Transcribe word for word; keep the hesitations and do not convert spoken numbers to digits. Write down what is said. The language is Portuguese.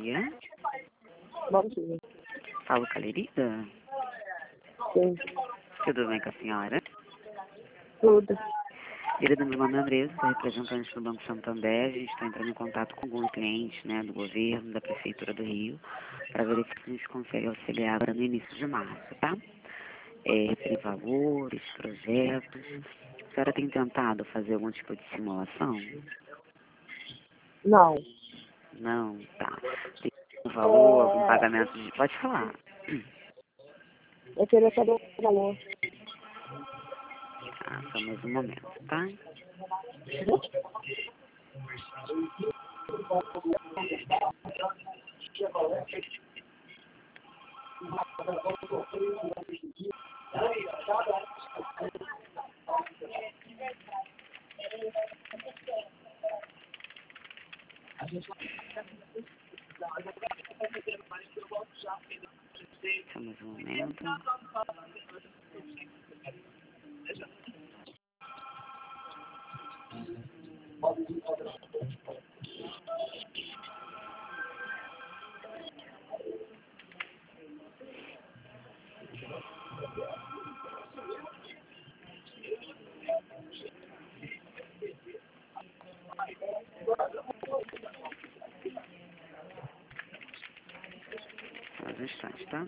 dia. Bom dia. Falo com a Lerida. Sim, Tudo bem com a senhora? tudo. Lerida, meu nome é Andressa, sou representante do Banco Santander. A gente está entrando em contato com alguns clientes, né, do governo, da Prefeitura do Rio, para verificar se a gente consegue auxiliar agora no início de março, tá? É, tem valores, projetos. A senhora tem tentado fazer algum tipo de simulação? Não. Não, tá. Tem um valor, algum pagamento de... Pode falar. Eu queria saber o valor. Tá, só mais um momento, tá? Só mais um momento. Só mais um instante, tá?